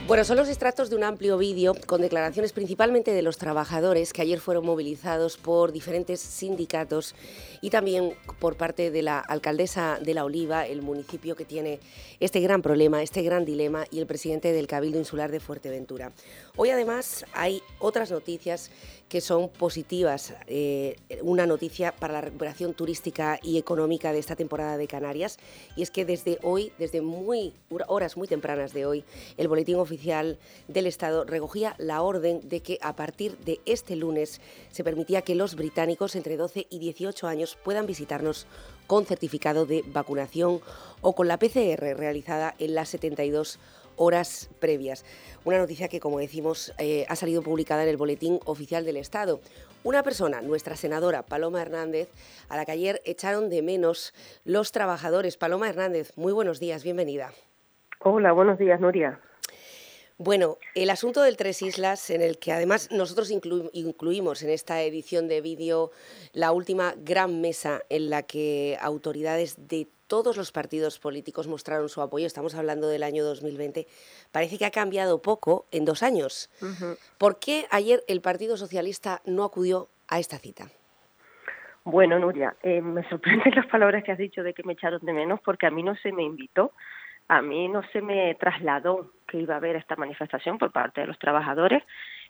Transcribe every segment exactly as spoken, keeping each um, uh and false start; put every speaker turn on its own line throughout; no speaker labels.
Bueno, son los extractos de un amplio vídeo con declaraciones principalmente de los trabajadores que ayer fueron movilizados por diferentes sindicatos y también por parte de la alcaldesa de La Oliva, el municipio que tiene este gran problema, este gran dilema, y el presidente del Cabildo Insular de Fuerteventura. Hoy además hay otras noticias que son positivas, eh, una noticia para la recuperación turística y económica de esta temporada de Canarias, y es que desde hoy, desde muy horas muy tempranas de hoy, el Boletín Oficial del Estado recogía la orden de que a partir de este lunes se permitía que los británicos entre doce y dieciocho años puedan visitarnos con certificado de vacunación o con la P C R realizada en las setenta y dos horas previas. Una noticia que, como decimos, eh, ha salido publicada en el Boletín Oficial del Estado. Una persona, nuestra senadora Paloma Hernández, a la que ayer echaron de menos los trabajadores. Paloma Hernández, muy buenos días, bienvenida.
Hola, buenos días, Nuria.
Bueno, el asunto del Tres Islas, en el que además nosotros inclu- incluimos en esta edición de vídeo la última gran mesa en la que autoridades de todos los partidos políticos mostraron su apoyo, estamos hablando del año dos mil veinte, parece que ha cambiado poco en dos años.
Uh-huh.
¿Por qué ayer el Partido Socialista no acudió a esta cita?
Bueno, Nuria, eh, me sorprenden las palabras que has dicho de que me echaron de menos, porque a mí no se me invitó. A mí no se me trasladó que iba a haber esta manifestación por parte de los trabajadores,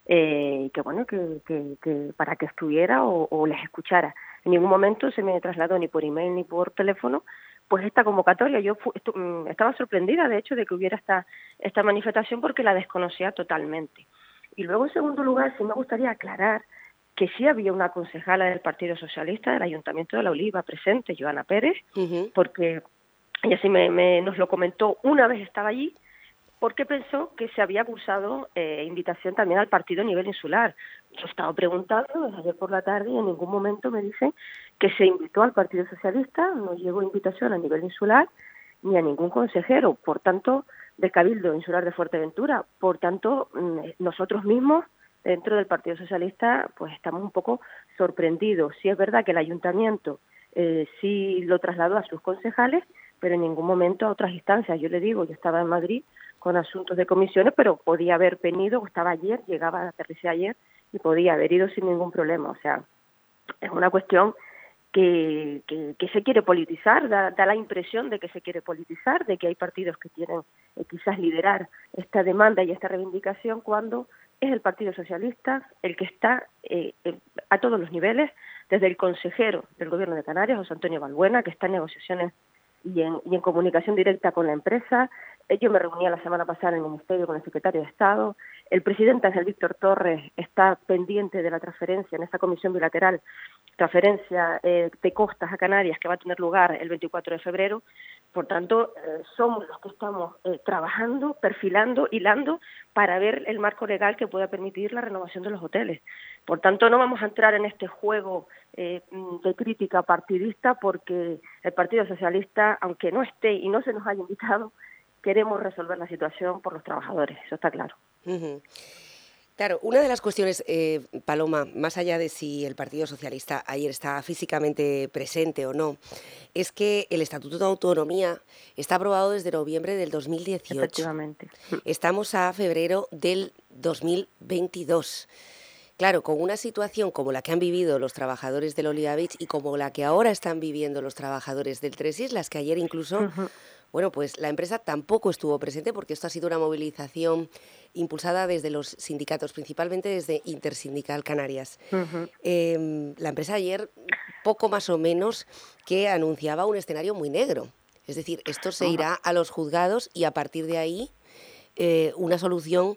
eh, y que bueno, que, que, que para que estuviera o, o les escuchara. En ningún momento se me trasladó ni por email ni por teléfono pues esta convocatoria. Yo fu- estu- estaba sorprendida, de hecho, de que hubiera esta, esta manifestación, porque la desconocía totalmente. Y luego, en segundo lugar, sí me gustaría aclarar que sí había una concejala del Partido Socialista del Ayuntamiento de La Oliva presente, Joana Pérez,
Uh-huh.
porque ella sí me, me, nos lo comentó una vez estaba allí, porque pensó que se había cursado eh, invitación también al partido a nivel insular. Yo estaba preguntando desde ayer por la tarde y en ningún momento me dicen que se invitó al Partido Socialista, no llegó invitación a nivel insular ni a ningún consejero, por tanto, del Cabildo Insular de Fuerteventura. Por tanto, nosotros mismos, dentro del Partido Socialista, pues estamos un poco sorprendidos. Sí es verdad que el Ayuntamiento eh, sí lo trasladó a sus concejales, pero en ningún momento a otras instancias. Yo le digo, yo estaba en Madrid con asuntos de comisiones, pero podía haber venido, estaba ayer, llegaba, aterricé ayer, y podía haber ido sin ningún problema. O sea, es una cuestión que, que, que se quiere politizar, da, da la impresión de que se quiere politizar, de que hay partidos que quieren eh, quizás liderar esta demanda y esta reivindicación, cuando es el Partido Socialista el que está eh, eh, a todos los niveles, desde el consejero del Gobierno de Canarias, José Antonio Balbuena, que está en negociaciones y en, y en comunicación directa con la empresa. Yo me reuní la semana pasada en el Ministerio con el secretario de Estado. El presidente Ángel Víctor Torres está pendiente de la transferencia en esta comisión bilateral, transferencia eh, de costas a Canarias, que va a tener lugar el veinticuatro de febrero. Por tanto, eh, somos los que estamos eh, trabajando, perfilando, hilando, para ver el marco legal que pueda permitir la renovación de los hoteles. Por tanto, no vamos a entrar en este juego eh, de crítica partidista, porque el Partido Socialista, aunque no esté y no se nos haya invitado, queremos resolver la situación por los trabajadores, eso está claro.
Uh-huh. Claro, una de las cuestiones, eh, Paloma, más allá de si el Partido Socialista ayer está físicamente presente o no, es que el Estatuto de Autonomía está aprobado desde noviembre del dos mil dieciocho.
Efectivamente.
Estamos a febrero del dos mil veintidós. Claro, con una situación como la que han vivido los trabajadores del Oliva Beach y como la que ahora están viviendo los trabajadores del Tres Islas, que ayer incluso... Uh-huh. Bueno, pues la empresa tampoco estuvo presente, porque esto ha sido una movilización impulsada desde los sindicatos, principalmente desde Intersindical Canarias.
Uh-huh.
Eh, la empresa ayer, poco más o menos, que anunciaba un escenario muy negro. Es decir, esto se irá a los juzgados y a partir de ahí eh, una solución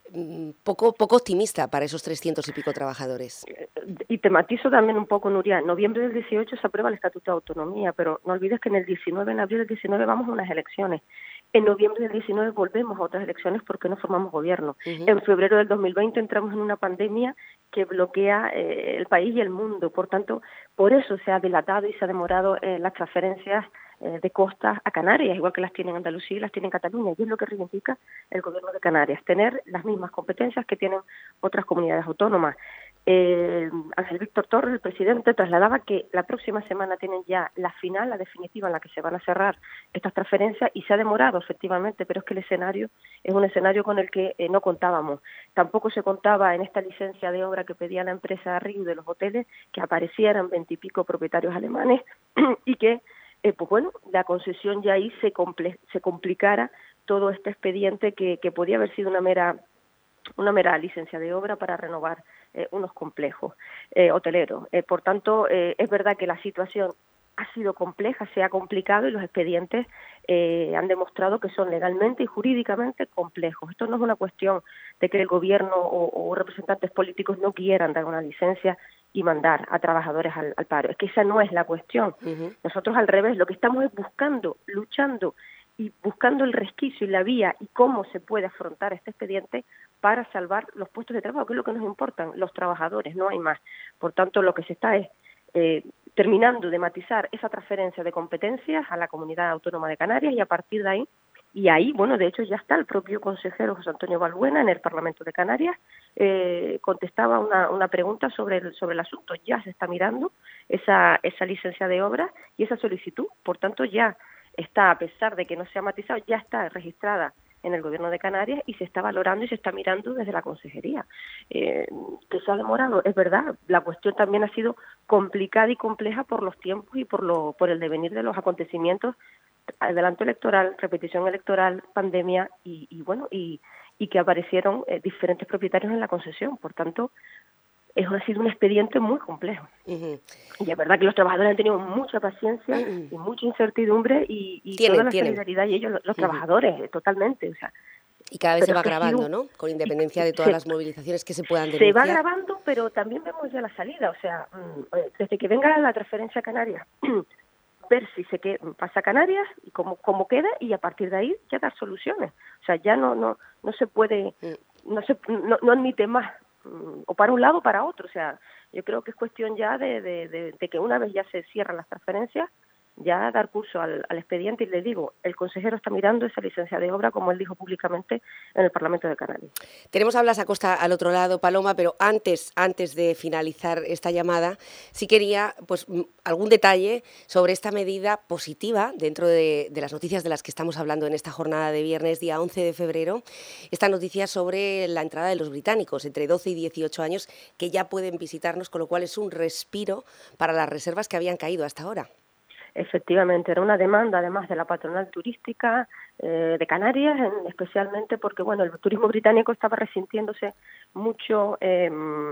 poco poco optimista para esos trescientos y pico trabajadores.
Y te matizo también un poco, Nuria. En noviembre del dieciocho se aprueba el Estatuto de Autonomía, pero no olvides que en el diecinueve, en abril del diecinueve, vamos a unas elecciones. En noviembre del diecinueve volvemos a otras elecciones porque no formamos gobierno. Uh-huh. En febrero del dos mil veinte entramos en una pandemia que bloquea eh, el país y el mundo. Por tanto, por eso se ha dilatado y se ha demorado eh, las transferencias eh, de costas a Canarias, igual que las tienen Andalucía y las tiene Cataluña. Y es lo que reivindica el Gobierno de Canarias, tener las mismas competencias que tienen otras comunidades autónomas. Eh, Ángel Víctor Torres, el presidente, trasladaba que la próxima semana tienen ya la final, la definitiva, en la que se van a cerrar estas transferencias, y se ha demorado efectivamente, pero es que el escenario es un escenario con el que eh, no contábamos. Tampoco se contaba en esta licencia de obra que pedía la empresa Riu de los hoteles que aparecieran veintipico propietarios alemanes y que, eh, pues bueno, la concesión ya ahí se, comple se complicara todo este expediente que, que podía haber sido una mera una mera licencia de obra para renovar eh, unos complejos eh, hoteleros. Eh, por tanto, eh, es verdad que la situación ha sido compleja, se ha complicado y los expedientes eh, han demostrado que son legalmente y jurídicamente complejos. Esto no es una cuestión de que el gobierno o, o representantes políticos no quieran dar una licencia y mandar a trabajadores al, al paro. Es que esa no es la cuestión. Uh-huh. Nosotros, al revés, lo que estamos es buscando, luchando y buscando el resquicio y la vía y cómo se puede afrontar este expediente para salvar los puestos de trabajo, que es lo que nos importan, los trabajadores, no hay más. Por tanto, lo que se está es eh, terminando de matizar esa transferencia de competencias a la Comunidad Autónoma de Canarias, y a partir de ahí, y ahí, bueno, de hecho ya está el propio consejero José Antonio Balbuena en el Parlamento de Canarias, eh, contestaba una, una pregunta sobre el, sobre el asunto. Ya se está mirando esa, esa licencia de obra y esa solicitud, por tanto ya está, a pesar de que no se ha matizado, ya está registrada en el Gobierno de Canarias y se está valorando y se está mirando desde la Consejería. Eh, que se ha demorado, es verdad, la cuestión también ha sido complicada y compleja por los tiempos y por, lo, por el devenir de los acontecimientos, adelanto electoral, repetición electoral, pandemia y, y bueno, y, y que aparecieron eh, diferentes propietarios en la concesión. Por tanto, es, ha sido un expediente muy complejo. Uh-huh. Y es verdad que los trabajadores han tenido mucha paciencia uh-huh. y mucha incertidumbre y, y
tienen,
toda la
tienen.
solidaridad, y ellos, los, los uh-huh. trabajadores, totalmente. O sea,
y cada vez se va agravando, ¿no? Con independencia de todas se, las movilizaciones que se puedan denunciar.
Se va agravando, pero también vemos ya la salida. O sea, desde que venga la transferencia a Canarias, ver si se que, pasa a Canarias y cómo, cómo queda, y a partir de ahí ya dar soluciones. O sea, ya no no no se puede, uh-huh. no se no, no admite más, o para un lado o para otro. O sea, yo creo que es cuestión ya de, de, de, de que una vez ya se cierran las transferencias, ya dar curso al, al expediente. Y le digo, el consejero está mirando esa licencia de obra, como él dijo públicamente en el Parlamento de Canarias.
Tenemos a Blas Acosta al otro lado, Paloma, pero antes antes de finalizar esta llamada, sí quería pues algún detalle sobre esta medida positiva dentro de, de las noticias de las que estamos hablando en esta jornada de viernes, día once de febrero, esta noticia sobre la entrada de los británicos entre doce y dieciocho años que ya pueden visitarnos, con lo cual es un respiro para las reservas que habían caído hasta ahora.
Efectivamente, era una demanda además de la patronal turística eh, de Canarias, en, especialmente porque bueno, el turismo británico estaba resintiéndose mucho eh,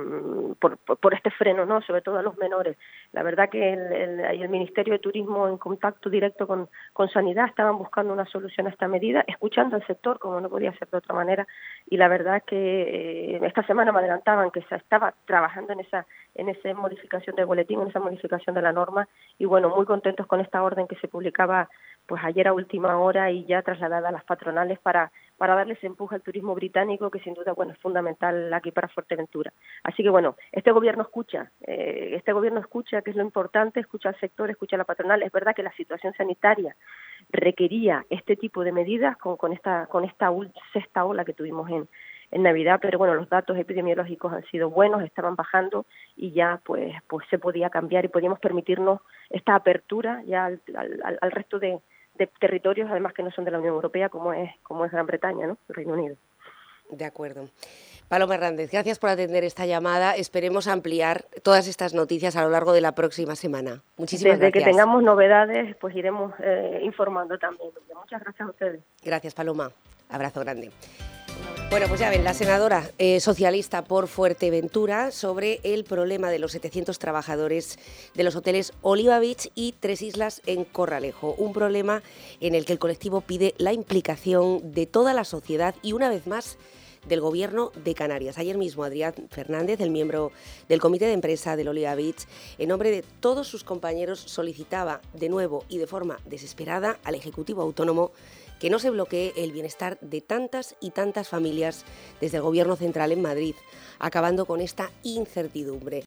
por, por, por este freno, ¿no? Sobre todo a los menores. La verdad que el, el, el Ministerio de Turismo, en contacto directo con, con Sanidad, estaban buscando una solución a esta medida, escuchando al sector, como no podía ser de otra manera, y la verdad es que eh, esta semana me adelantaban que se estaba trabajando en esa en esa modificación del boletín, en esa modificación de la norma, y bueno, muy contentos con esta orden que se publicaba pues ayer a última hora y ya trasladada a las patronales para para darles empuje al turismo británico, que sin duda bueno es fundamental aquí para Fuerteventura. Así que bueno, este gobierno escucha, eh, este gobierno escucha, que es lo importante, escucha al sector, escucha a la patronal. Es verdad que la situación sanitaria requería este tipo de medidas con, con esta con esta sexta ola que tuvimos en en Navidad, pero bueno, los datos epidemiológicos han sido buenos, estaban bajando y ya pues pues se podía cambiar y podíamos permitirnos esta apertura ya al, al, al resto de, de territorios, además que no son de la Unión Europea, como es como es Gran Bretaña, ¿no? El Reino Unido.
De acuerdo. Paloma Hernández, gracias por atender esta llamada. Esperemos ampliar todas estas noticias a lo largo de la próxima semana. Muchísimas
Desde
gracias.
Desde que tengamos novedades, pues iremos eh, informando también. Muchas gracias a ustedes.
Gracias, Paloma. Abrazo grande. Bueno, pues ya ven, la senadora eh, socialista por Fuerteventura sobre el problema de los setecientos trabajadores de los hoteles Oliva Beach y Tres Islas en Corralejo. Un problema en el que el colectivo pide la implicación de toda la sociedad y, una vez más, del Gobierno de Canarias. Ayer mismo Adrián Fernández, el miembro del comité de empresa del Oliva Beach, en nombre de todos sus compañeros, solicitaba de nuevo y de forma desesperada al Ejecutivo Autónomo que no se bloquee el bienestar de tantas y tantas familias desde el Gobierno central en Madrid, acabando con esta incertidumbre.